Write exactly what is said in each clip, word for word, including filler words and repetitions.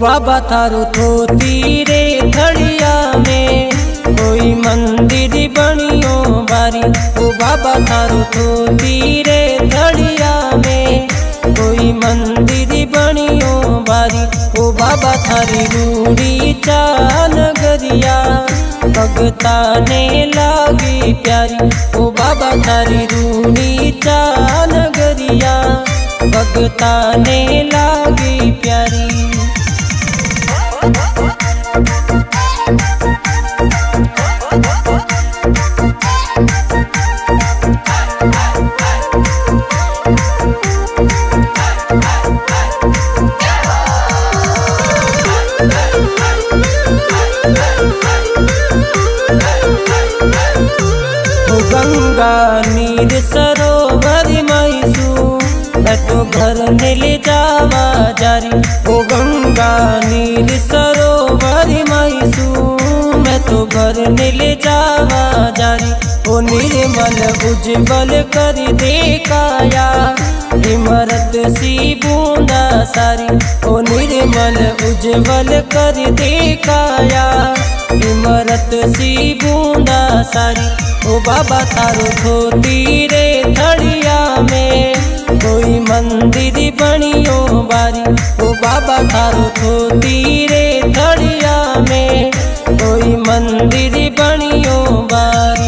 बाबा थारो धोती रे थड़िया में कोई मंदिर बनियो बारी। ओ बाबा थारो धोती रे थड़िया में कोई मंदिर बनियो बारी। ओ बाबा थारी रूड़ी चाल गरिया भगता ने लागी प्यारी। ओ बाबा थारी रूड़ी चाल गरिया भगता ने लागी प्यारी। गंगा नीर सरोवर मैसू मैं तो घर ने ले जावा जारी। ओ गंगा नीर सरोवर मैसू मैं तो घर ने ले जावा जारी। ओ निर्मल उज्जवल कर दे काया इमरत सी बूंदा सारी। ओ निर्मल उज्जवल कर दे काया इमरत सी बूंदा सारी। ओ बाबा थारो धोती रे थड़िया में कोई मंदिर बनियो बारी। ओ बाबा थारो धोती रे थड़िया में कोई मंदिर बनियो बारी।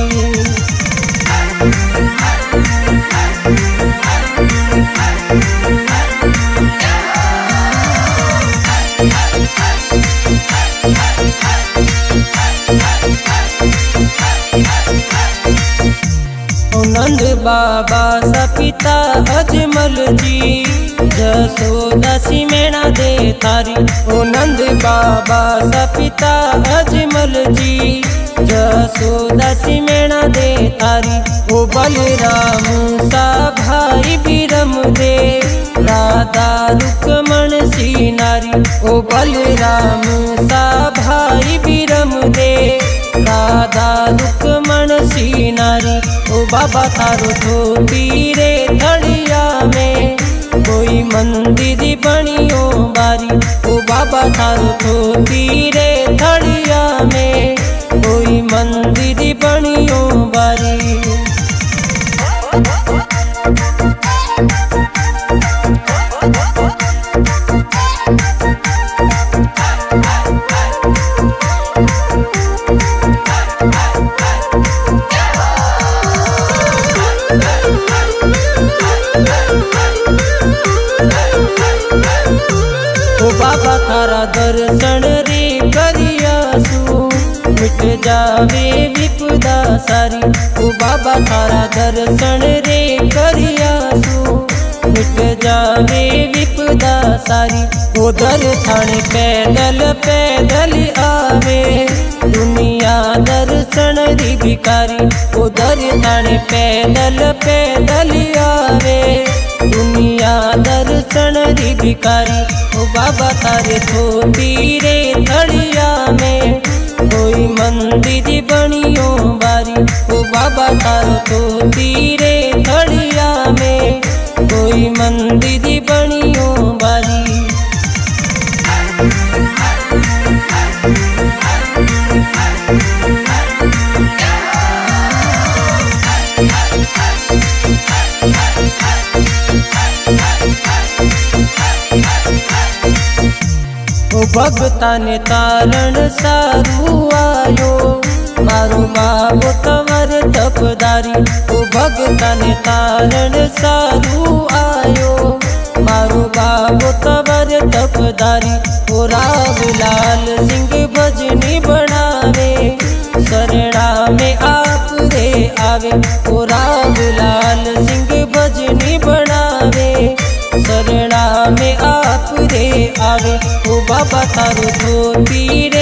नंद बाबा सा पिता अजमल जी जसोदा सी मेणा दे थारी। ओ नंद बाबा सा पिता अजमल जी जसोदा सी मेणा दे थारी। ओ बलराम सा भाई बिरम दे राधा रुक्मण सी नारी। ओ बलराम सा भाई बिरम दे राधा रुक्मण सी नारी। ओ बाबा थारो धोती रे थड़िया में कोई मंदिर बनियो बारी। ओ बाबा थारो धोती रे थड़िया में कोई मंदिर बनियो बारी। ओ बाबा थारा दर्शन रे करियासू मिट जावे विपदा सारी। ओ बाबा थारा दर्शन रे करियासू मिट जावे विपदा सारी। ओ दर थाने पैदल पैदल आवे दुनिया दर्शन री भिकारी। ओ दर थाने पैदल पैदल आवे दुनिया दर्शन री भिकारी। ओ बाबा थारे धोती रे थड़िया में कोई मंदिर बनियो बारी। ओ बाबा थारो धोती रे थड़िया में कोई मंदिर बनियो बारी। ओ भगता ने तारण सारू आयो मारो बाबो तवर तपदारी। ओ भगता ने तारण सारू आयो मारो बाबो तवर तपदारी। ओ रावलाल सिंह भजनी बनावे शरणा में आप रे आवे। ओ रावलाल सिंह भजनी बनावे शरणा में आप रे आवे। ओ बाबा थारो धोती